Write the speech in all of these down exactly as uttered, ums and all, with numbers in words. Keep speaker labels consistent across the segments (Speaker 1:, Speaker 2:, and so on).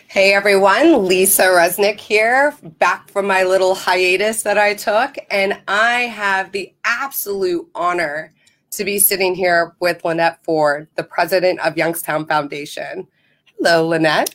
Speaker 1: Hey everyone, Lisa Resnick here, back from my little hiatus that I took, and I have the absolute honor to be sitting here with Lynette Ford, the president of Youngstown Foundation. Hello, Lynette.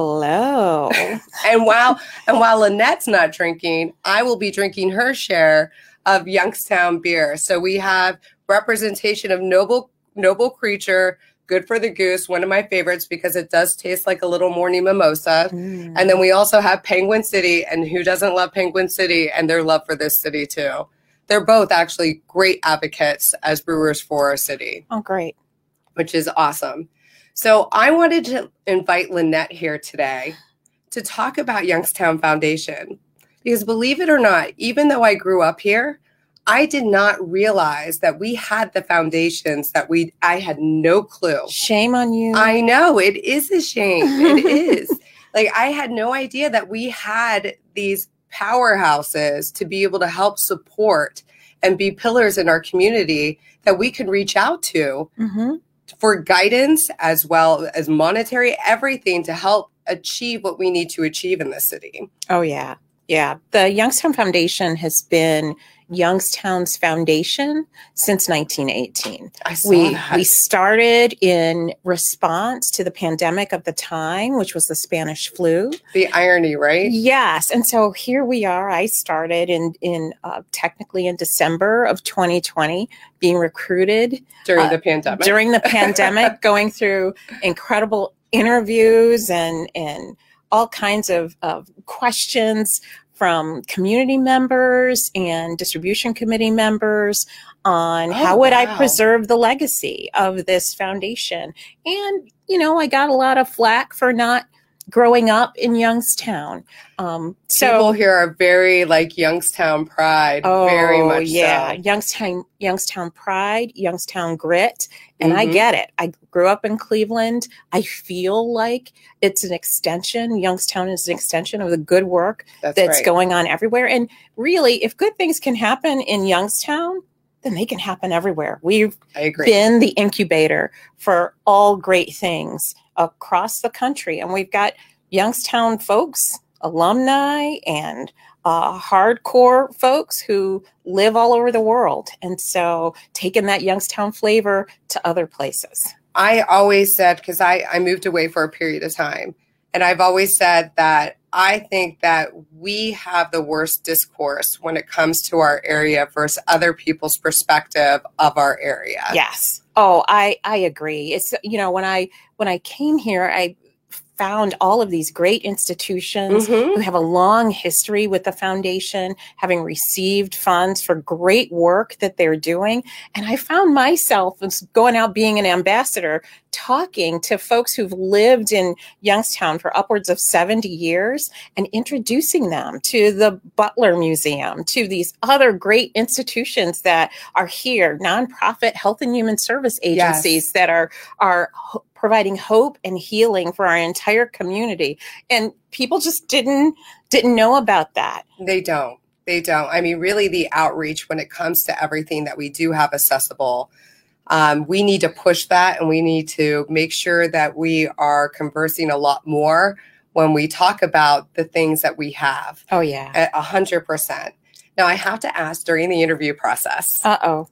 Speaker 2: Hello.
Speaker 1: and while and while Lynette's not drinking, I will be drinking her share of Youngstown beer. So we have representation of Noble Noble Creature, Good for the Goose, one of my favorites because it does taste like a little morning mimosa. Mm. And then we also have Penguin City, and who doesn't love Penguin City and their love for this city too. They're both actually great advocates as brewers for our city.
Speaker 2: Oh, great.
Speaker 1: Which is awesome. So I wanted to invite Lynette here today to talk about Youngstown Foundation. Because believe it or not, even though I grew up here, I did not realize that we had the foundations that we, I had no clue.
Speaker 2: Shame on you.
Speaker 1: I know, it is a shame. It is. Like, I had no idea that we had these powerhouses to be able to help support and be pillars in our community that we could reach out to mm-hmm. for guidance as well as monetary, everything to help achieve what we need to achieve in this city.
Speaker 2: Oh, yeah. Yeah. The Youngstown Foundation has been Youngstown's foundation since nineteen eighteen.
Speaker 1: I saw
Speaker 2: we
Speaker 1: that.
Speaker 2: we started in response to the pandemic of the time, which was the Spanish flu.
Speaker 1: The irony, right?
Speaker 2: Yes, and so here we are. I started in in uh, technically in December of twenty twenty, being recruited
Speaker 1: during
Speaker 2: uh,
Speaker 1: the pandemic.
Speaker 2: During the pandemic, going through incredible interviews and and all kinds of, of questions from community members and distribution committee members on oh, how would wow. I preserve the legacy of this foundation. And, you know, I got a lot of flack for not growing up in Youngstown. Um, so
Speaker 1: people here are very like Youngstown pride,
Speaker 2: oh,
Speaker 1: very much
Speaker 2: yeah.
Speaker 1: so.
Speaker 2: Youngstown, Youngstown pride, Youngstown grit. And mm-hmm. I get it. I grew up in Cleveland. I feel like it's an extension. Youngstown is an extension of the good work
Speaker 1: that's,
Speaker 2: that's
Speaker 1: right.
Speaker 2: going on everywhere. And really, if good things can happen in Youngstown, then they can happen everywhere. We've
Speaker 1: I agree.
Speaker 2: been the incubator for all great things across the country. And we've got Youngstown folks, alumni, and uh, hardcore folks who live all over the world. And so taking that Youngstown flavor to other places.
Speaker 1: I always said, because I, I moved away for a period of time, and I've always said that I think that we have the worst discourse when it comes to our area versus other people's perspective of our area.
Speaker 2: Yes. Oh, I, I agree. It's, you know, when I, when I came here, I found all of these great institutions mm-hmm. who have a long history with the foundation, having received funds for great work that they're doing. And I found myself going out being an ambassador, talking to folks who've lived in Youngstown for upwards of seventy years and introducing them to the Butler Museum, to these other great institutions that are here, nonprofit health and human service agencies yes. that are, are providing hope and healing for our entire community. And people just didn't didn't know about that.
Speaker 1: They don't. They don't. I mean, really the outreach when it comes to everything that we do have accessible, um, we need to push that, and we need to make sure that we are conversing a lot more when we talk about the things that we have.
Speaker 2: Oh, yeah.
Speaker 1: A hundred percent. Now, I have to ask during the interview process.
Speaker 2: Uh-oh.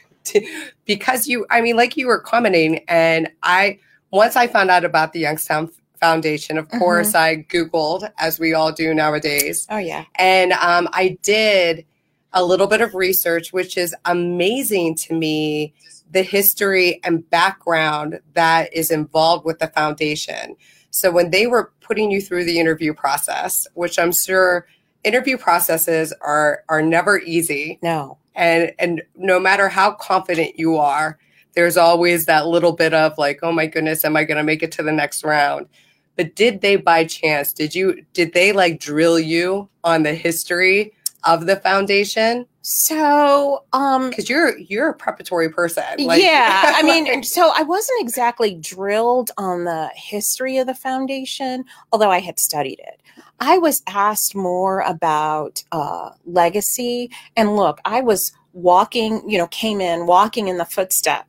Speaker 1: because you, I mean, like you were commenting, and I... Once I found out about the Youngstown Foundation, of mm-hmm. course, I Googled, as we all do nowadays.
Speaker 2: Oh, yeah.
Speaker 1: And um, I did a little bit of research, which is amazing to me, the history and background that is involved with the foundation. So when they were putting you through the interview process, which I'm sure interview processes are are never easy.
Speaker 2: No.
Speaker 1: And and no matter how confident you are, there's always that little bit of like, oh my goodness, am I going to make it to the next round? But did they, by chance, did you, did they like drill you on the history of the foundation?
Speaker 2: So, um,
Speaker 1: because you're you're a preparatory person. Like,
Speaker 2: yeah, I mean, so I wasn't exactly drilled on the history of the foundation, although I had studied it. I was asked more about uh, legacy, and look, I was walking, you know, came in walking in the footsteps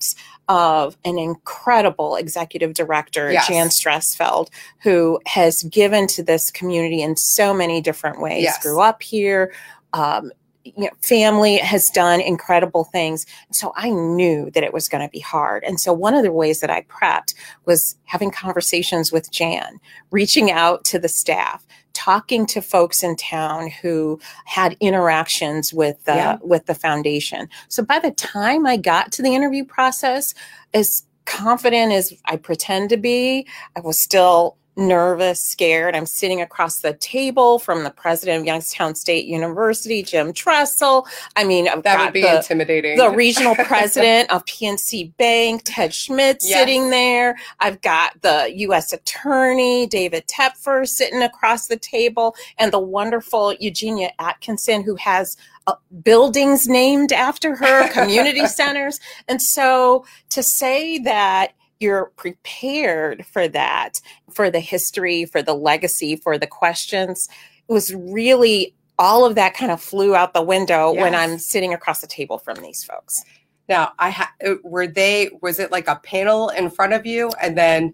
Speaker 2: of an incredible executive director,
Speaker 1: yes.
Speaker 2: Jan Stressfeld, who has given to this community in so many different ways.
Speaker 1: Yes.
Speaker 2: Grew up here, um, you know, family, has done incredible things. So I knew that it was going to be hard. And so one of the ways that I prepped was having conversations with Jan, reaching out to the staff, talking to folks in town who had interactions with the,
Speaker 1: yeah.
Speaker 2: with the foundation. So by the time I got to the interview process, as confident as I pretend to be, I was still nervous, scared. I'm sitting across the table from the president of Youngstown State University, Jim Tressel. I mean, I've
Speaker 1: that
Speaker 2: got
Speaker 1: would be
Speaker 2: the,
Speaker 1: intimidating.
Speaker 2: the regional president of P N C Bank, Ted Schmidt, yes. sitting there. I've got the U S attorney, David Tepfer, sitting across the table, and the wonderful Eugenia Atkinson, who has uh, buildings named after her, community centers. And so to say that you're prepared for that, for the history, for the legacy, for the questions, it was really, all of that kind of flew out the window yes. when I'm sitting across the table from these folks.
Speaker 1: Now, I ha- were they, was it like a panel in front of you and then?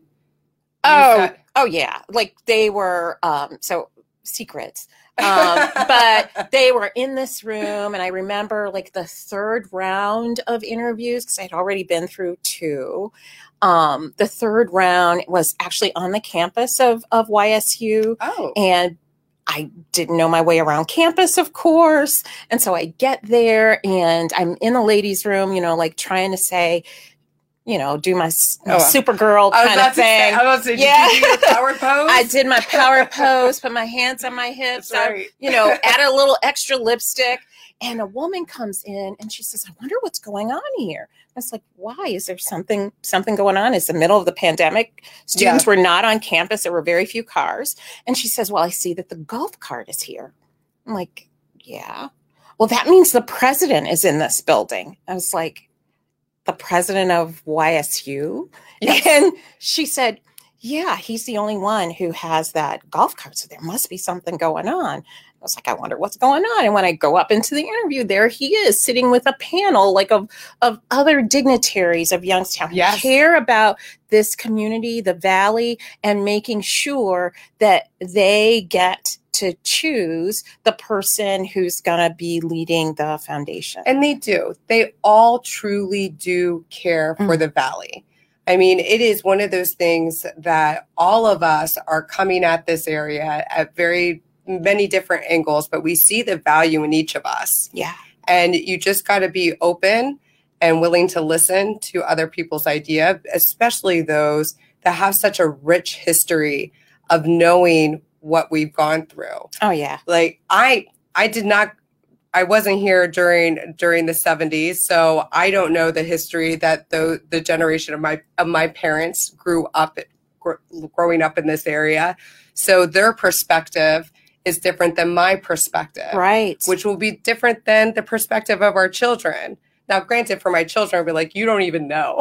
Speaker 2: Oh,
Speaker 1: got-
Speaker 2: oh yeah. Like they were, um, so secrets. um, but they were in this room, and I remember like the third round of interviews, because I had already been through two. Um, the third round was actually on the campus of, of Y S U.
Speaker 1: Oh.
Speaker 2: And I didn't know my way around campus, of course. And so I get there and I'm in the ladies' room, you know, like trying to say, you know, do my, my
Speaker 1: oh,
Speaker 2: Supergirl kind of thing.
Speaker 1: Say, I was about to say,
Speaker 2: yeah.
Speaker 1: did you do your power pose?
Speaker 2: I did my power pose, put my hands on my hips,
Speaker 1: That's right.
Speaker 2: I, you know, add a little extra lipstick. And a woman comes in and she says, I wonder what's going on here. I was like, why? Is there something something going on? It's the middle of the pandemic. Students
Speaker 1: yeah.
Speaker 2: were not on campus. There were very few cars. And she says, well, I see that the golf cart is here. I'm like, yeah. Well, that means the president is in this building. I was like, the president of Y S U? Yes. And she said, yeah, he's the only one who has that golf cart. So there must be something going on. I was like, I wonder what's going on. And when I go up into the interview, there he is sitting with a panel like of, of other dignitaries of Youngstown
Speaker 1: yes.
Speaker 2: who care about this community, the Valley, and making sure that they get to choose the person who's going to be leading the foundation.
Speaker 1: And they do. They all truly do care for mm. the Valley. I mean, it is one of those things that all of us are coming at this area at very many different angles, but we see the value in each of us.
Speaker 2: Yeah.
Speaker 1: And you just got to be open and willing to listen to other people's idea, especially those that have such a rich history of knowing what we've gone through.
Speaker 2: Oh yeah.
Speaker 1: Like I, I did not, I wasn't here during, during the seventies. So I don't know the history that the, the generation of my, of my parents grew up, gr- growing up in this area. So their perspective is different than my perspective.
Speaker 2: Right.
Speaker 1: Which will be different than the perspective of our children. Now, granted, for my children, I'll be like, you don't even know.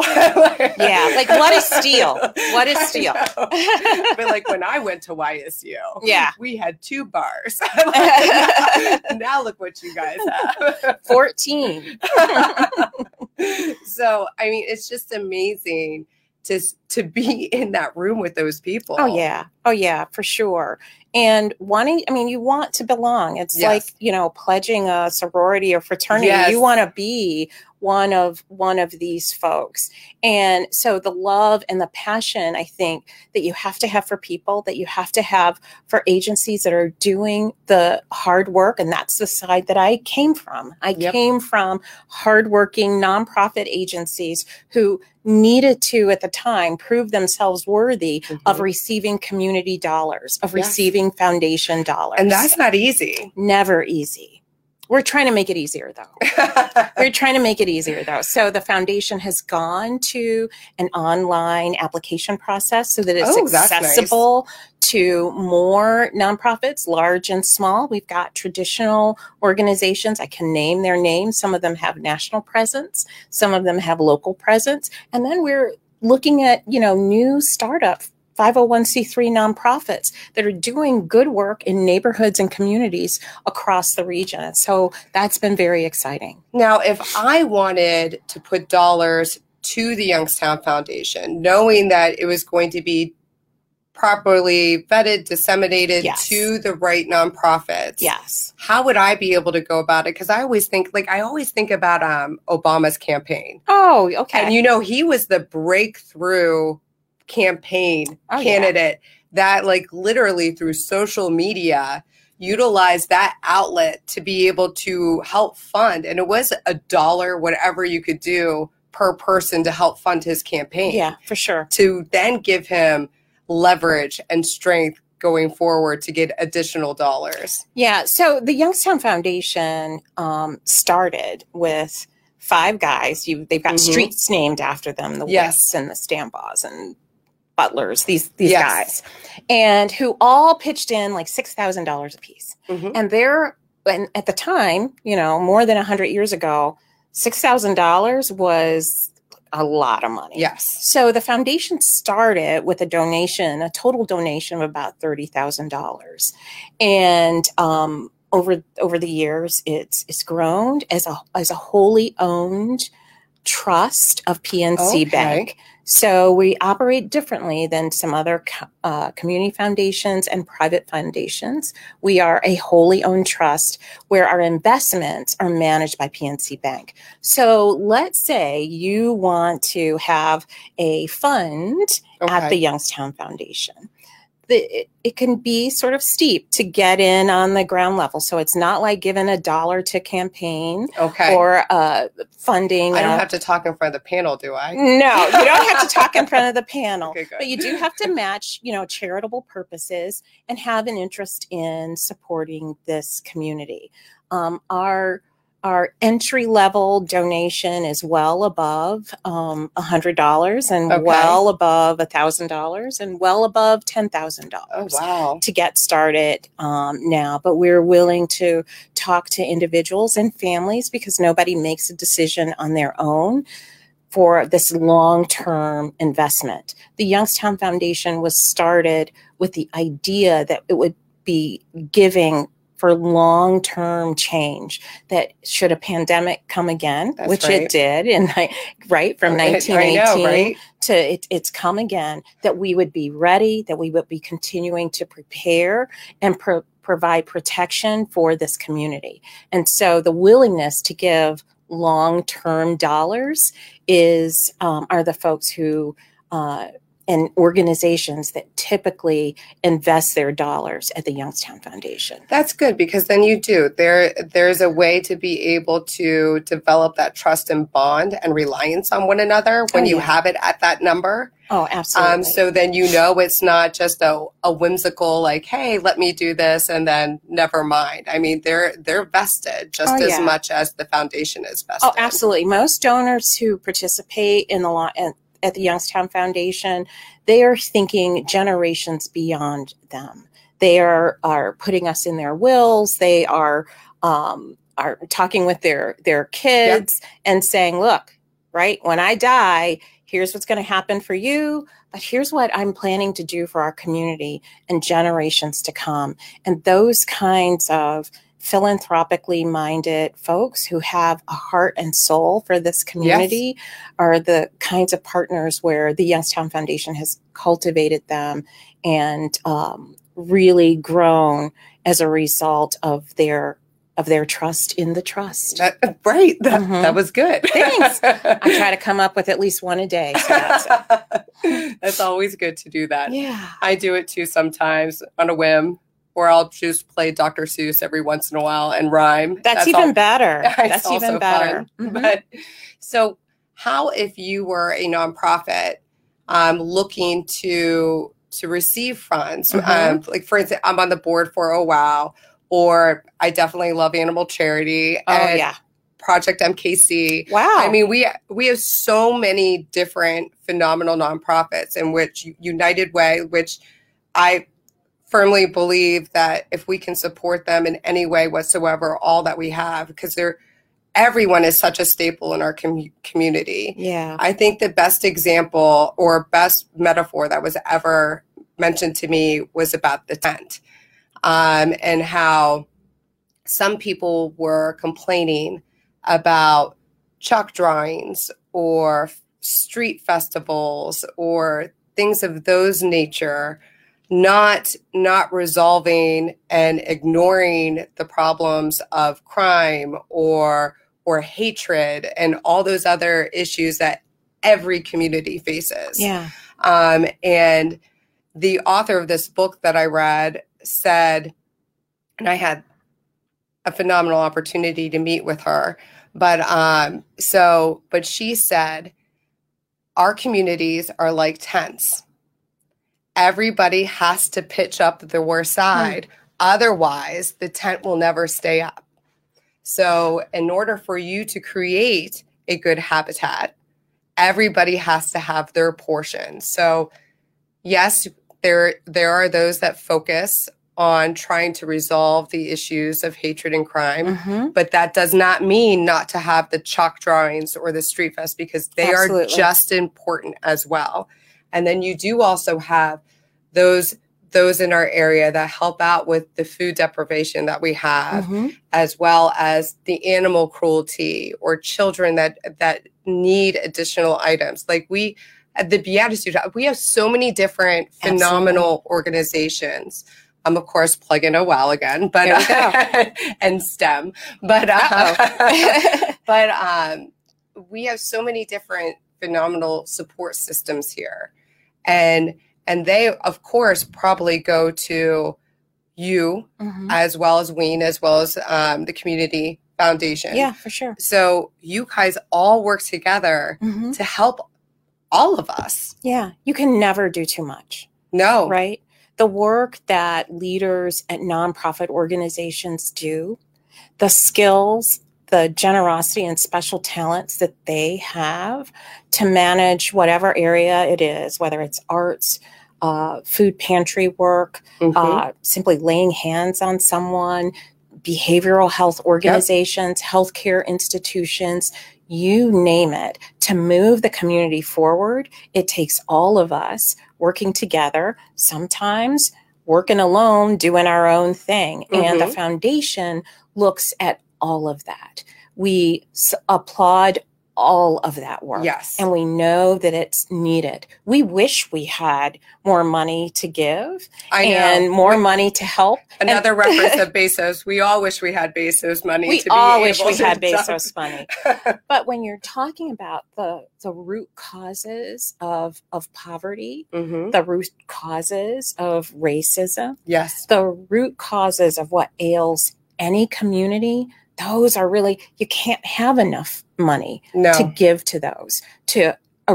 Speaker 2: Yeah. Like, what is steel? What is steel?
Speaker 1: But like when I went to Y S U,
Speaker 2: yeah,
Speaker 1: we had two bars. now, now look what you guys have.
Speaker 2: fourteen.
Speaker 1: So, I mean, it's just amazing to, to be in that room with those people.
Speaker 2: Oh, yeah. Oh, yeah, for sure. And wanting, I mean, you want to belong. It's
Speaker 1: yes.
Speaker 2: like, you know, pledging a sorority or fraternity.
Speaker 1: Yes.
Speaker 2: You want to be one of one of these folks. And so the love and the passion, I think, that you have to have for people, that you have to have for agencies that are doing the hard work. And that's the side that I came from. I yep. came from hardworking nonprofit agencies who needed to, at the time, prove themselves worthy mm-hmm. of receiving community dollars, of yes. receiving foundation dollars.
Speaker 1: And that's not easy.
Speaker 2: Never easy. We're trying to make it easier, though. We're trying to make it easier, though. So the foundation has gone to an online application process so that it's
Speaker 1: oh,
Speaker 2: accessible
Speaker 1: nice.
Speaker 2: to more nonprofits, large and small. We've got traditional organizations. I can name their names. Some of them have national presence. Some of them have local presence. And then we're looking at, you know, new startup five oh one c three nonprofits that are doing good work in neighborhoods and communities across the region. And so that's been very exciting.
Speaker 1: Now, if I wanted to put dollars to the Youngstown Foundation, knowing that it was going to be properly vetted, disseminated
Speaker 2: Yes.
Speaker 1: to the right nonprofits.
Speaker 2: Yes.
Speaker 1: How would I be able to go about it? Because I always think, like, I always think about um, Obama's campaign.
Speaker 2: Oh, okay.
Speaker 1: And, you know, he was the breakthrough campaign
Speaker 2: oh,
Speaker 1: candidate
Speaker 2: yeah.
Speaker 1: that, like, literally through social media, utilized that outlet to be able to help fund. And it was a dollar, whatever you could do per person to help fund his campaign.
Speaker 2: Yeah, for sure.
Speaker 1: To then give him leverage and strength going forward to get additional dollars.
Speaker 2: Yeah. So the Youngstown Foundation um, started with five guys. You, they've got mm-hmm. streets named after them, the
Speaker 1: yes.
Speaker 2: Wicks and the Stambaugh and Butlers, these these
Speaker 1: yes.
Speaker 2: guys, and who all pitched in like six thousand dollars a piece. Mm-hmm. And they're, and at the time, you know, more than one hundred years ago, six thousand dollars was a lot of money.
Speaker 1: Yes.
Speaker 2: So the foundation started with a donation, a total donation of about thirty thousand dollars. And um, over over the years, it's it's grown as a as a wholly owned trust of P N C
Speaker 1: okay.
Speaker 2: Bank. So we operate differently than some other uh, community foundations and private foundations. We are a wholly owned trust where our investments are managed by P N C Bank. So let's say you want to have a fund okay. at the Youngstown Foundation. The, it, it can be sort of steep to get in on the ground level. So it's not like giving a dollar to campaign
Speaker 1: okay.
Speaker 2: or uh, funding.
Speaker 1: I don't
Speaker 2: uh,
Speaker 1: have to talk in front of the panel, do I?
Speaker 2: No, you don't have to talk in front of the panel.
Speaker 1: Okay, good.
Speaker 2: But you do have to match, you know, charitable purposes and have an interest in supporting this community. Um, our Our entry level donation is well above um, one hundred dollars and
Speaker 1: okay.
Speaker 2: well above one thousand dollars and well above ten thousand dollars
Speaker 1: oh, wow.
Speaker 2: to get started um, now. But we're willing to talk to individuals and families because nobody makes a decision on their own for this long-term investment. The Youngstown Foundation was started with the idea that it would be giving for long-term change, that should a pandemic come again,
Speaker 1: That's
Speaker 2: which
Speaker 1: right.
Speaker 2: it did, and right from nineteen eighteen
Speaker 1: I know, right?
Speaker 2: to it, it's come again, that we would be ready, that we would be continuing to prepare and pro- provide protection for this community. And so the willingness to give long-term dollars is um, are the folks who uh, and organizations that typically invest their dollars at the Youngstown Foundation.
Speaker 1: That's good, because then you do. There, there's a way to be able to develop that trust and bond and reliance on one another when oh, you yeah. have it at that number.
Speaker 2: Oh, absolutely.
Speaker 1: Um, so then you know it's not just a, a whimsical, like, hey, let me do this and then never mind. I mean, they're they're vested just
Speaker 2: oh,
Speaker 1: as
Speaker 2: yeah.
Speaker 1: much as the foundation is vested.
Speaker 2: Oh, absolutely. Most donors who participate in the law at the Youngstown Foundation, they are thinking generations beyond them. They are are putting us in their wills. They are um, are talking with their their kids yep. and saying, look, right, when I die, here's what's going to happen for you, but here's what I'm planning to do for our community and generations to come. And those kinds of philanthropically minded folks who have a heart and soul for this community yes. are the kinds of partners where the Youngstown Foundation has cultivated them and um, really grown as a result of their of their trust in the trust.
Speaker 1: That, right. That, mm-hmm. that was good.
Speaker 2: Thanks. I try to come up with at least one a day. So that's,
Speaker 1: that's always good to do that.
Speaker 2: Yeah.
Speaker 1: I do it too sometimes on a whim. Or I'll just play Doctor Seuss every once in a while and rhyme.
Speaker 2: That's, That's even all, better. That's even better.
Speaker 1: Mm-hmm. But so how, if you were a nonprofit um, looking to to receive funds, mm-hmm. um, like for instance, I'm on the board for Oh Wow, or I definitely love Animal Charity.
Speaker 2: Oh,
Speaker 1: and
Speaker 2: yeah.
Speaker 1: Project M K C.
Speaker 2: Wow.
Speaker 1: I mean, we we have so many different phenomenal nonprofits in which United Way, which I firmly believe that if we can support them in any way whatsoever, all that we have, because they're everyone is such a staple in our com- community.
Speaker 2: Yeah.
Speaker 1: I think the best example or best metaphor that was ever mentioned to me was about the tent, um, and how some people were complaining about chalk drawings or street festivals or things of those nature, not not resolving and ignoring the problems of crime or or hatred and all those other issues that every community faces.
Speaker 2: Yeah.
Speaker 1: Um, and the author of this book that I read said, and I had a phenomenal opportunity to meet with her, but um, so, but she said, our communities are like tents. Everybody has to pitch up their side. Hmm. Otherwise, the tent will never stay up. So in order for you to create a good habitat, everybody has to have their portion. So yes, there, there are those that focus on trying to resolve the issues of hatred and crime, mm-hmm. but that does not mean not to have the chalk drawings or the street fest, because they Absolutely. Are just important as well. And then you do also have those those in our area that help out with the food deprivation that we have, mm-hmm. as well as the animal cruelty or children that that need additional items. Like we, at the Beatitude, we have so many different phenomenal Absolutely. Organizations. I'm, of course, plugging a well again, but uh, and STEM. But uh, but um, we have so many different phenomenal support systems here. And And they, of course, probably go to you, mm-hmm. as well as Ween, as well as um, the community foundation.
Speaker 2: Yeah, for sure.
Speaker 1: So you guys all work together mm-hmm. to help all of us.
Speaker 2: Yeah, you can never do too much.
Speaker 1: No.
Speaker 2: Right? The work that leaders at nonprofit organizations do, the skills, the generosity and special talents that they have to manage whatever area it is, whether it's arts, uh, food pantry work, mm-hmm. uh, simply laying hands on someone, behavioral health organizations, yep. healthcare institutions, you name it, to move the community forward. It takes all of us working together, sometimes working alone, doing our own thing. Mm-hmm. And the foundation looks at all of that. We s- applaud all of that work.
Speaker 1: Yes.
Speaker 2: And we know that it's needed. We wish we had more money to give
Speaker 1: I know.
Speaker 2: and more
Speaker 1: we,
Speaker 2: money to help.
Speaker 1: Another
Speaker 2: and,
Speaker 1: reference of Bezos. We all wish we had Bezos money
Speaker 2: we
Speaker 1: to be
Speaker 2: all
Speaker 1: able
Speaker 2: wish we
Speaker 1: to
Speaker 2: had
Speaker 1: dump.
Speaker 2: Bezos money. But when you're talking about the, the root causes of, of poverty, mm-hmm. the root causes of racism,
Speaker 1: yes,
Speaker 2: the root causes of what ails any community, those are really, you can't have enough money
Speaker 1: no.
Speaker 2: to give to those, to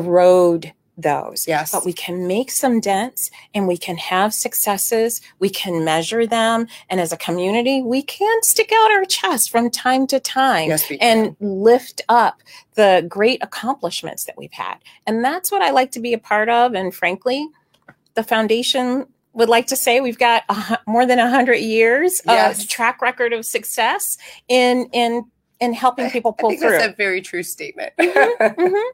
Speaker 2: erode those.
Speaker 1: Yes.
Speaker 2: But we can make some dents and we can have successes. We can measure them. And as a community, we can stick out our chest from time to time
Speaker 1: yes,
Speaker 2: and lift up the great accomplishments that we've had. And that's what I like to be a part of. And frankly, the foundation would like to say we've got a, more than one hundred years
Speaker 1: yes.
Speaker 2: of track record of success in in in helping people pull
Speaker 1: I think
Speaker 2: through.
Speaker 1: That's a very true statement.
Speaker 2: mm-hmm, mm-hmm.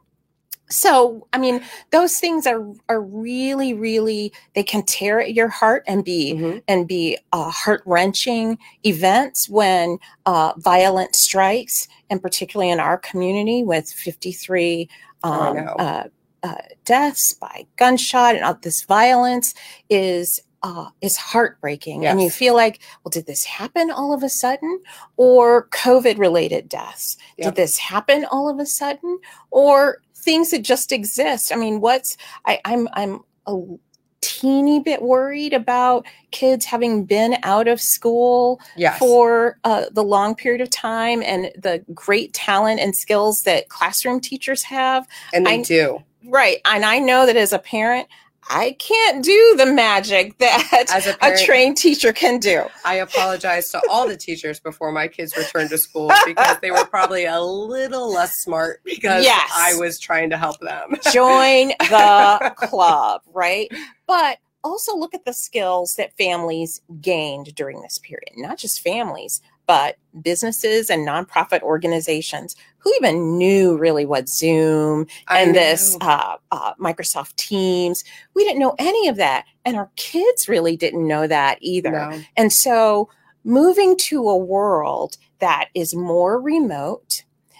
Speaker 2: So, I mean, those things are are really, really, they can tear at your heart and be mm-hmm. and be uh, heart wrenching events when uh, violence strikes, and particularly in our community with fifty-three um, uh, uh, deaths by gunshot, and all this violence is. Uh, is heartbreaking.
Speaker 1: Yes.
Speaker 2: And you feel like, well, did this happen all of a sudden? Or COVID related deaths? Yep. Did this happen all of a sudden? Or things that just exist? I mean, what's, I, I'm, I'm a teeny bit worried about kids having been out of school
Speaker 1: yes.
Speaker 2: for uh, the long period of time and the great talent and skills that classroom teachers have.
Speaker 1: And they
Speaker 2: I,
Speaker 1: do.
Speaker 2: Right. And I know that as a parent, I can't do the magic that As a, parent, a trained teacher can do.
Speaker 1: I apologize to all the teachers before my kids returned to school because they were probably a little less smart because yes. I was trying to help them.
Speaker 2: Join the club, right? But also look at the skills that families gained during this period. Not just families, but businesses and nonprofit organizations. Who even knew really what Zoom and this uh, uh, Microsoft Teams? We didn't know any of that. And our kids really didn't know that either.
Speaker 1: No.
Speaker 2: And so moving to a world that is more remote,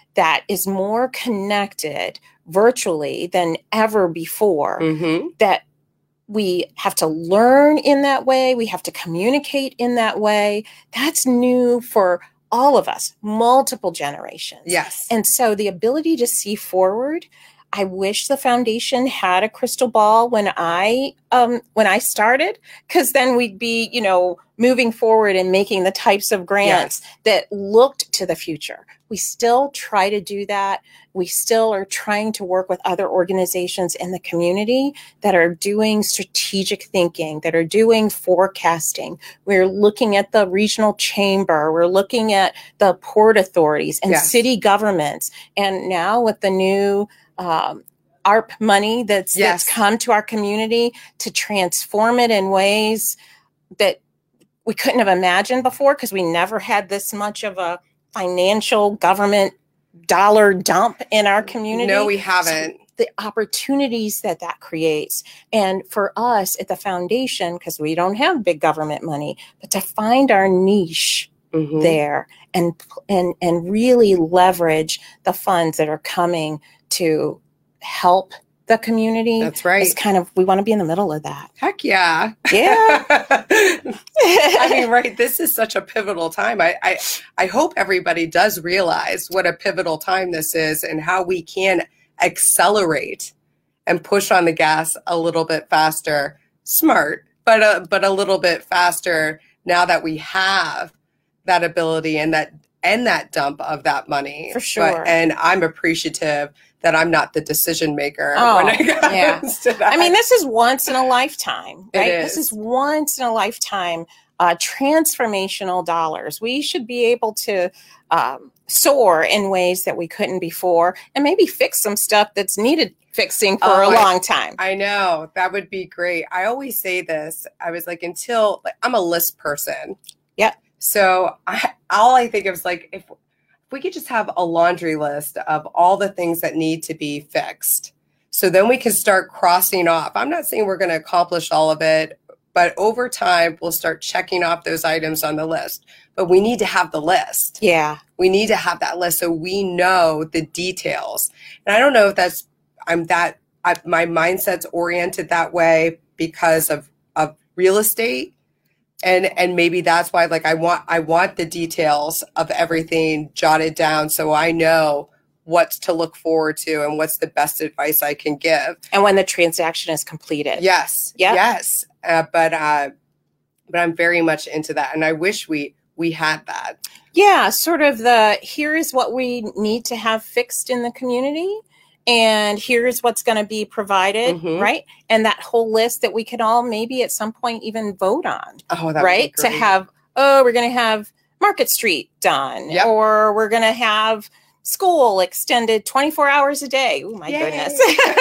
Speaker 2: that is more connected virtually than ever before,
Speaker 1: Mm-hmm.
Speaker 2: that we have to learn in that way. We have to communicate in that way. That's new for all of us, multiple generations.
Speaker 1: Yes.
Speaker 2: And so the ability to see forward, I wish the foundation had a crystal ball when I um, when I started, because then we'd be, you know, moving forward and making the types of grants
Speaker 1: Yes.
Speaker 2: that looked to the future. We still try to do that. We still are trying to work with other organizations in the community that are doing strategic thinking, that are doing forecasting. We're looking at the regional chamber. We're looking at the port authorities and
Speaker 1: Yes.
Speaker 2: city governments. And now with the new um, A R P money that's,
Speaker 1: Yes.
Speaker 2: that's come to our community to transform it in ways that we couldn't have imagined before, because we never had this much of a financial government dollar dump in our community.
Speaker 1: No, we haven't.
Speaker 2: So the opportunities that that creates. And for us at the foundation, because we don't have big government money, but to find our niche
Speaker 1: Mm-hmm.
Speaker 2: there and and and really leverage the funds that are coming to help the community.
Speaker 1: That's right.
Speaker 2: It's kind of, we want to be in the middle of that.
Speaker 1: Heck yeah.
Speaker 2: Yeah.
Speaker 1: I mean, right. This is such a pivotal time. I, I, I hope everybody does realize what a pivotal time this is and how we can accelerate and push on the gas a little bit faster, smart, but, uh, but a little bit faster now that we have that ability and that, and that dump of that money.
Speaker 2: For sure.
Speaker 1: But, and I'm appreciative that I'm not the decision maker
Speaker 2: Oh,
Speaker 1: when it comes
Speaker 2: yeah.
Speaker 1: to that.
Speaker 2: I mean, this is once in a lifetime,
Speaker 1: It
Speaker 2: right?
Speaker 1: is.
Speaker 2: This is once in a lifetime uh, transformational dollars. We should be able to um, soar in ways that we couldn't before, and maybe fix some stuff that's needed fixing for
Speaker 1: Oh,
Speaker 2: a
Speaker 1: I-
Speaker 2: long time.
Speaker 1: I know, that would be great. I always say this. I was like, until like, I'm a list person.
Speaker 2: Yeah.
Speaker 1: So I, all I think of is like, if, if we could just have a laundry list of all the things that need to be fixed. So then we can start crossing off. I'm not saying we're going to accomplish all of it, but over time, we'll start checking off those items on the list. But we need to have the list.
Speaker 2: Yeah.
Speaker 1: We need to have that list so we know the details. And I don't know if that's, I'm that, I, my mindset's oriented that way because of, of real estate. And, and maybe that's why, like, I want, I want the details of everything jotted down so I know what's to look forward to and what's the best advice I can give.
Speaker 2: And when the transaction is completed.
Speaker 1: Yes.
Speaker 2: Yep.
Speaker 1: Yes. Uh, but, uh, but I'm very much into that. And I wish we, we had that.
Speaker 2: Yeah, sort of the, here is what we need to have fixed in the community, and here's what's going to be provided,
Speaker 1: Mhm.
Speaker 2: right? And that whole list that we could all maybe at some point even vote on,
Speaker 1: Oh, that
Speaker 2: right?
Speaker 1: would be
Speaker 2: To
Speaker 1: great.
Speaker 2: have, oh, we're going to have Market Street done,
Speaker 1: Yep.
Speaker 2: or we're going to have school extended twenty-four hours a day. Oh, my
Speaker 1: Yay.
Speaker 2: goodness.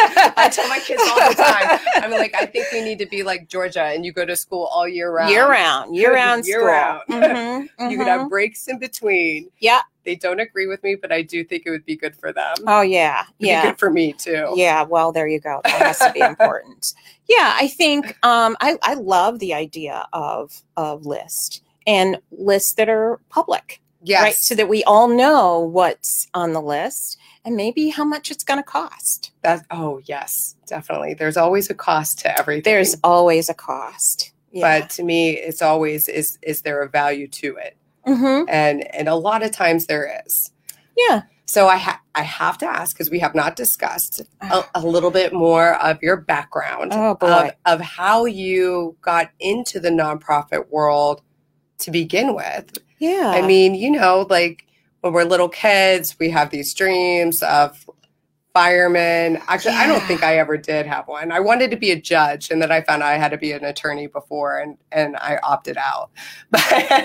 Speaker 1: I tell my kids all the time. I'm like, I think we need to be like Georgia and you go to school all year round.
Speaker 2: Year round, year round
Speaker 1: Year
Speaker 2: school.
Speaker 1: round.
Speaker 2: Mhm,
Speaker 1: You could
Speaker 2: mhm.
Speaker 1: have breaks in between.
Speaker 2: Yeah.
Speaker 1: They don't agree with me, but I do think it would be good for them.
Speaker 2: Oh, yeah.
Speaker 1: It'd be
Speaker 2: Yeah.
Speaker 1: good for me too.
Speaker 2: Yeah, well, there you go. That has to be important. Yeah, I think um, I, I love the idea of of list and lists that are public,
Speaker 1: Yes.
Speaker 2: right? So that we all know what's on the list and maybe how much it's going to cost.
Speaker 1: That, oh, yes, definitely. There's always a cost to everything.
Speaker 2: There's always a cost. Yeah.
Speaker 1: But to me, it's always, is is there a value to it?
Speaker 2: Mhm.
Speaker 1: And and a lot of times there is.
Speaker 2: Yeah.
Speaker 1: So I ha- I have to ask, because we have not discussed a, a little bit more of your background,
Speaker 2: Oh, boy.
Speaker 1: of, of how you got into the nonprofit world to begin with.
Speaker 2: Yeah.
Speaker 1: I mean, you know, like when we're little kids, we have these dreams of firemen. Actually, I don't
Speaker 2: Yeah.
Speaker 1: think I ever did have one. I wanted to be a judge, and then I found out I had to be an attorney before, and, and I opted out. But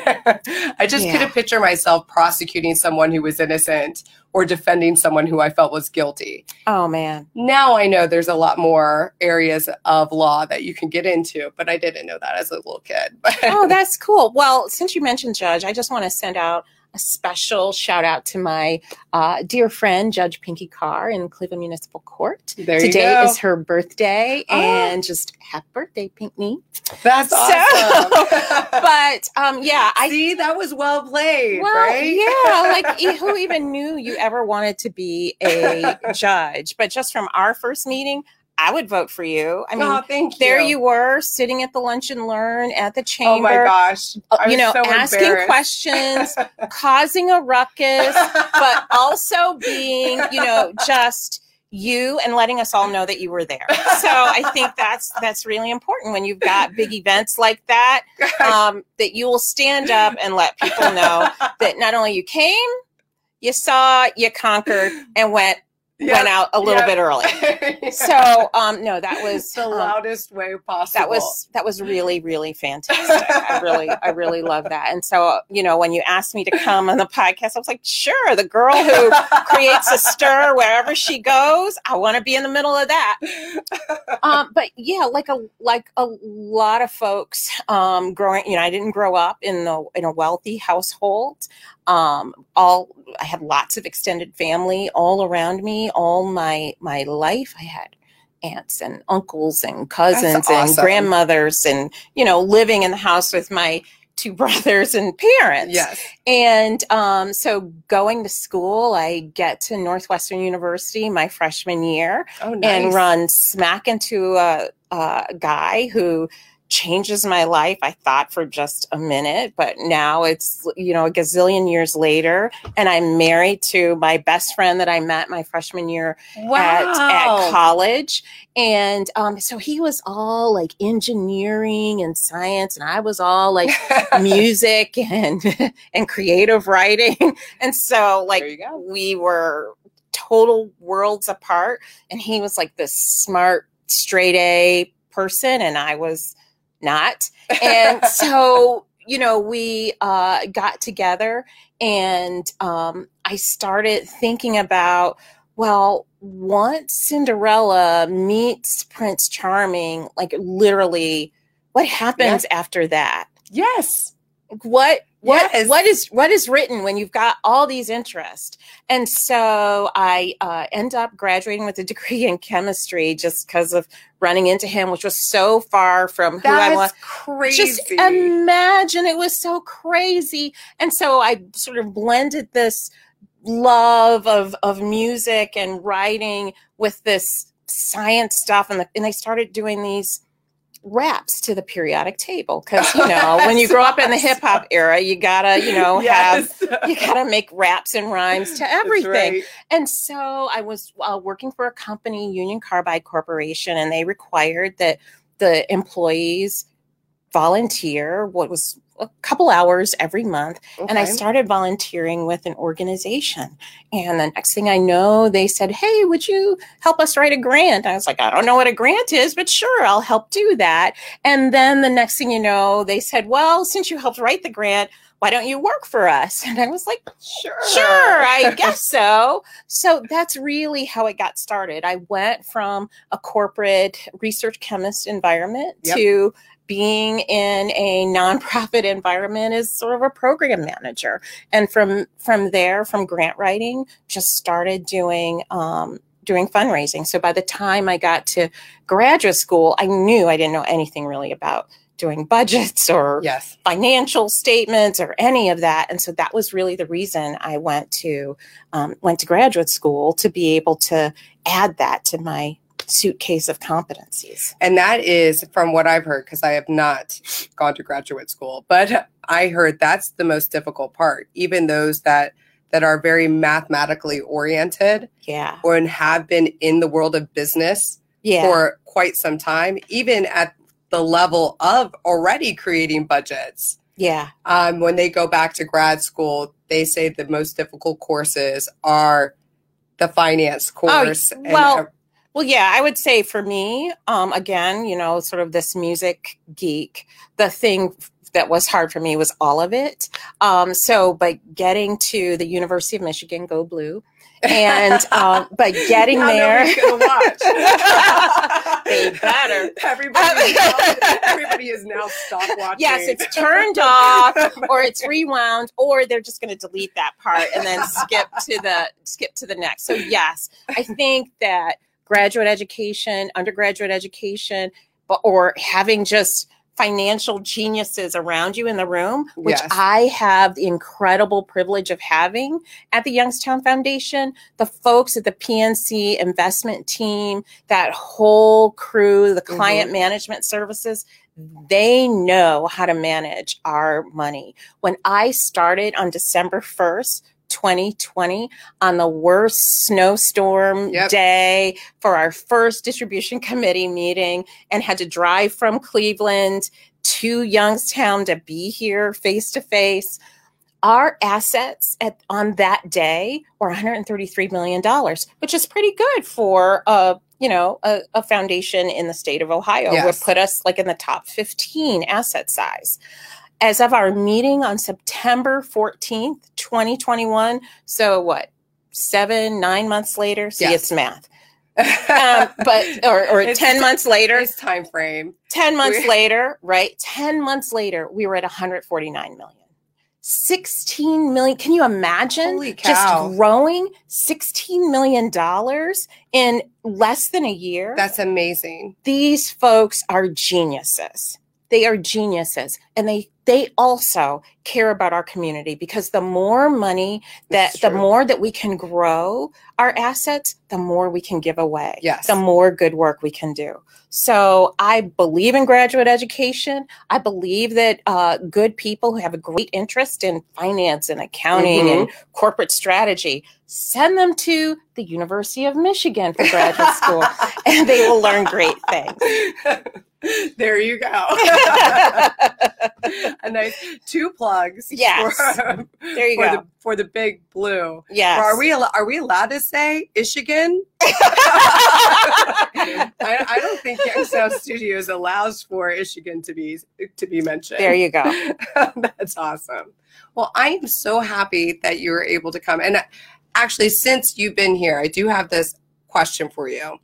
Speaker 1: I just
Speaker 2: Yeah.
Speaker 1: couldn't picture myself prosecuting someone who was innocent or defending someone who I felt was guilty.
Speaker 2: Oh, man.
Speaker 1: Now I know there's a lot more areas of law that you can get into, but I didn't know that as a little kid.
Speaker 2: Oh, that's cool. Well, since you mentioned judge, I just want to send out a special shout out to my uh, dear friend, Judge Pinky Carr in Cleveland Municipal Court.
Speaker 1: There
Speaker 2: Today
Speaker 1: you go.
Speaker 2: is her birthday,
Speaker 1: Oh.
Speaker 2: and just happy birthday, Pinkney.
Speaker 1: That's
Speaker 2: So-
Speaker 1: awesome.
Speaker 2: But um, yeah, I
Speaker 1: See, that was well played,
Speaker 2: well,
Speaker 1: right?
Speaker 2: yeah, like e- who even knew you ever wanted to be a judge? But just from our first meeting, I would vote for you. I mean,
Speaker 1: oh, thank you.
Speaker 2: there you were sitting at the Lunch and Learn at the chamber.
Speaker 1: Oh my gosh. I
Speaker 2: You
Speaker 1: was
Speaker 2: know,
Speaker 1: so
Speaker 2: asking
Speaker 1: embarrassed.
Speaker 2: questions, causing a ruckus, but also being, you know, just you and letting us all know that you were there. So I think that's that's really important when you've got big events like that, um, that you will stand up and let people know that not only you came, you saw, you conquered, and went
Speaker 1: Yep,
Speaker 2: went out a little
Speaker 1: yep.
Speaker 2: bit early.
Speaker 1: Yeah.
Speaker 2: So um, no, that was
Speaker 1: the
Speaker 2: um,
Speaker 1: loudest way possible.
Speaker 2: that was that was really really fantastic. I really I really love that. And so you know, when you asked me to come on the podcast, I was like, sure, the girl who creates a stir wherever she goes, I want to be in the middle of that. Um, but yeah, like a like a lot of folks um, growing, you know, I didn't grow up in the in a wealthy household. Um, all I had lots of extended family all around me. All my my life, I had aunts and uncles and cousins
Speaker 1: That's
Speaker 2: and
Speaker 1: awesome.
Speaker 2: grandmothers, and you know, living in the house with my two brothers and parents.
Speaker 1: Yes.
Speaker 2: And um, so going to school, I get to Northwestern University my freshman year
Speaker 1: Oh, nice.
Speaker 2: and run smack into a, a guy who changes my life. I thought for just a minute, but now it's, you know, a gazillion years later, and I'm married to my best friend that I met my freshman year
Speaker 1: Wow.
Speaker 2: at, at college. And um, so he was all like engineering and science, and I was all like music and and creative writing. And so like
Speaker 1: There you go.
Speaker 2: we were total worlds apart, and he was like this smart straight A person, and I was not. And so you know, we uh, got together, and um, I started thinking about, well, once Cinderella meets Prince Charming, like literally, what happens after that?
Speaker 1: Yes.
Speaker 2: What what
Speaker 1: Yes.
Speaker 2: what is what is written when you've got all these interests? And so I uh, end up graduating with a degree in chemistry just because of running into him, which was so far from who I was.
Speaker 1: That's crazy.
Speaker 2: Just imagine, it was so crazy. And so I sort of blended this love of of music and writing with this science stuff, and the, and I started doing these raps to the periodic table, because you know when you grow up in the hip hop era, you gotta you know
Speaker 1: Yes.
Speaker 2: have you gotta make raps and rhymes to
Speaker 1: That's
Speaker 2: everything.
Speaker 1: right.
Speaker 2: And so I was uh, working for a company, Union Carbide Corporation, and they required that the employees volunteer what was a couple hours every month. And I
Speaker 1: Okay.
Speaker 2: started volunteering with an organization. And the next thing I know, they said, hey, would you help us write a grant? I was like, I don't know what a grant is, but sure, I'll help do that. And then the next thing you know, they said, well, since you helped write the grant, why don't you work for us? And I was like,
Speaker 1: Sure.
Speaker 2: sure, I guess so. So that's really how it got started. I went from a corporate research chemist environment
Speaker 1: Yep.
Speaker 2: to being in a nonprofit environment as sort of a program manager. And from from there, from grant writing, just started doing um, doing fundraising. So by the time I got to graduate school, I knew I didn't know anything really about doing budgets or
Speaker 1: Yes.
Speaker 2: financial statements or any of that. And so that was really the reason I went to um, went to graduate school, to be able to add that to my suitcase of competencies.
Speaker 1: And that is from what I've heard, because I have not gone to graduate school, but I heard that's the most difficult part. Even those that that are very mathematically oriented
Speaker 2: Yeah.
Speaker 1: or have been in the world of business
Speaker 2: Yeah.
Speaker 1: for quite some time, even at the level of already creating budgets.
Speaker 2: yeah.
Speaker 1: Um, when they go back to grad school, they say the most difficult courses are the finance course. and,
Speaker 2: well,
Speaker 1: uh,
Speaker 2: Well, yeah, I would say for me, um, again, you know, sort of this music geek, the thing that was hard for me was all of it. Um, so, but getting to the University of Michigan, go blue, And um, but getting
Speaker 1: now
Speaker 2: there,
Speaker 1: nobody's gonna watch.
Speaker 2: they better.
Speaker 1: Everybody, is now, everybody is now stop watching.
Speaker 2: Yes, it's turned off, or it's rewound, or they're just going to delete that part and then skip to the skip to the next. So yes, I think that graduate education, undergraduate education, but or having just financial geniuses around you in the room, which
Speaker 1: Yes.
Speaker 2: I have the incredible privilege of having at the Youngstown Foundation, the folks at the P N C investment team, that whole crew, the client
Speaker 1: Mhm.
Speaker 2: management services, they know how to manage our money. When I started on December first, twenty twenty, on the worst snowstorm
Speaker 1: Yep.
Speaker 2: day for our first distribution committee meeting, and had to drive from Cleveland to Youngstown to be here face to face, our assets at on that day were one hundred thirty-three million dollars, which is pretty good for a you know a, a foundation in the state of Ohio.
Speaker 1: Yes.
Speaker 2: Would put us like in the top fifteen asset size. As of our meeting on September fourteenth, twenty twenty-one, so what, seven, nine months later? See,
Speaker 1: Yes.
Speaker 2: it's math. um, but or, or
Speaker 1: It's-
Speaker 2: ten months later,
Speaker 1: It's time frame.
Speaker 2: ten months
Speaker 1: we-
Speaker 2: later, right? ten months later, we were at one hundred forty-nine million. sixteen million. Can you imagine
Speaker 1: Holy cow.
Speaker 2: just growing sixteen million dollars in less than a year?
Speaker 1: That's amazing.
Speaker 2: These folks are geniuses. They are geniuses. And they they also care about our community, because the more money that
Speaker 1: That's
Speaker 2: the
Speaker 1: true.
Speaker 2: more that we can grow our assets, the more we can give away.
Speaker 1: Yes.
Speaker 2: The more good work we can do. So I believe in graduate education. I believe that uh, good people who have a great interest in finance and accounting
Speaker 1: Mhm.
Speaker 2: and corporate strategy, send them to the University of Michigan for graduate school, and they will learn great things.
Speaker 1: There you go. A nice two plugs.
Speaker 2: Yes.
Speaker 1: For,
Speaker 2: There you
Speaker 1: for
Speaker 2: go.
Speaker 1: the for the big blue.
Speaker 2: Yes.
Speaker 1: Or are we al- are we allowed to say Michigan? I, I don't think Youngstown Studios allows for Michigan to be to be mentioned.
Speaker 2: There you go.
Speaker 1: That's awesome. Well, I am so happy that you were able to come. And actually, since you've been here, I do have this question for you.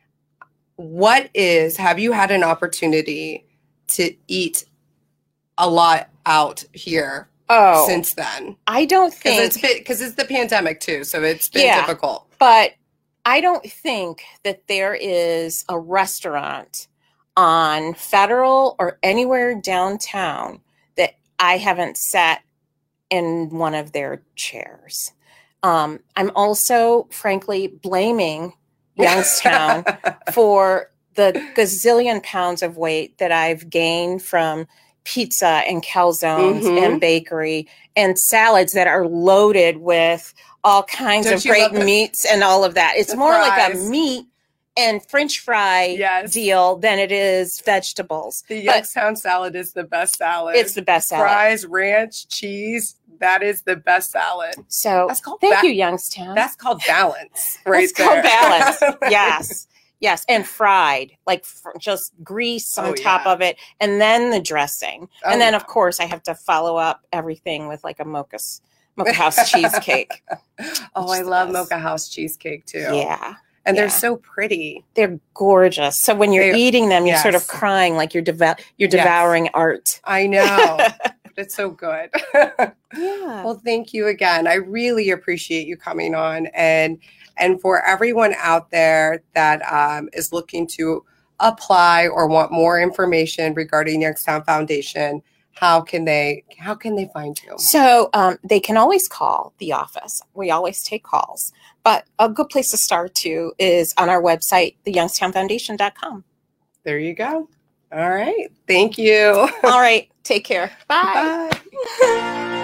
Speaker 1: What is, have you had an opportunity to eat a lot out here
Speaker 2: Oh,
Speaker 1: since then?
Speaker 2: I don't
Speaker 1: Because
Speaker 2: think,
Speaker 1: it's been, because it's the pandemic too, so it's been
Speaker 2: Yeah.
Speaker 1: difficult.
Speaker 2: but I don't think that there is a restaurant on Federal or anywhere downtown that I haven't sat in one of their chairs. Um, I'm also, frankly, blaming Youngstown for the gazillion pounds of weight that I've gained from pizza and calzones
Speaker 1: Mhm.
Speaker 2: and bakery and salads that are loaded with all kinds
Speaker 1: Don't
Speaker 2: of
Speaker 1: you
Speaker 2: great
Speaker 1: love the-
Speaker 2: meats and all of that. It's
Speaker 1: the
Speaker 2: more like a
Speaker 1: fries.
Speaker 2: meat and French fry
Speaker 1: Yes.
Speaker 2: deal than it is vegetables.
Speaker 1: The
Speaker 2: But
Speaker 1: Youngstown salad is the best salad.
Speaker 2: it's the best salad.
Speaker 1: Fries, ranch, cheese. That is the best salad.
Speaker 2: So
Speaker 1: That's called
Speaker 2: thank
Speaker 1: ba-
Speaker 2: you, Youngstown.
Speaker 1: That's called balance, right
Speaker 2: That's called
Speaker 1: there.
Speaker 2: balance. Yes. Yes. And fried, like fr- just grease on
Speaker 1: Oh,
Speaker 2: top
Speaker 1: yeah.
Speaker 2: of it. And then the dressing.
Speaker 1: Oh,
Speaker 2: and then,
Speaker 1: yeah.
Speaker 2: of course, I have to follow up everything with like a mocha, s- mocha house cheesecake.
Speaker 1: Oh,
Speaker 2: Which
Speaker 1: I
Speaker 2: is the
Speaker 1: love
Speaker 2: best.
Speaker 1: Mocha House cheesecake too.
Speaker 2: Yeah.
Speaker 1: And
Speaker 2: yeah.
Speaker 1: they're so pretty.
Speaker 2: They're gorgeous. So when you're
Speaker 1: They-
Speaker 2: eating them, you're sort of
Speaker 1: yes.
Speaker 2: crying like you're, deva- you're
Speaker 1: Yes.
Speaker 2: devouring art.
Speaker 1: I know. But it's so good.
Speaker 2: Yeah.
Speaker 1: Well, thank you again. I really appreciate you coming on. And and for everyone out there that um, is looking to apply or want more information regarding Youngstown Foundation, how can they how can they find you?
Speaker 2: So um, they can always call the office. We always take calls. But a good place to start too is on our website, the youngstown foundation dot com.
Speaker 1: There you go. All right. Thank you.
Speaker 2: All right. Take care. Bye.
Speaker 1: Bye.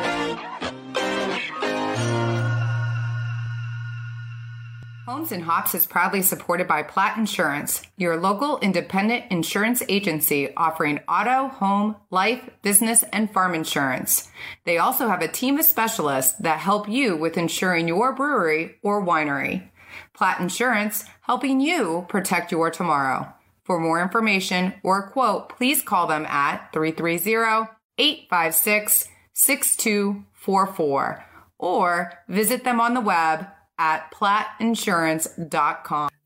Speaker 3: Homes and Hops is proudly supported by Platt Insurance, your local independent insurance agency offering auto, home, life, business, and farm insurance. They also have a team of specialists that help you with insuring your brewery or winery. Platt Insurance, helping you protect your tomorrow. For more information or a quote, please call them at three three zero, eight five six, six two four four or visit them on the web at platt insurance dot com.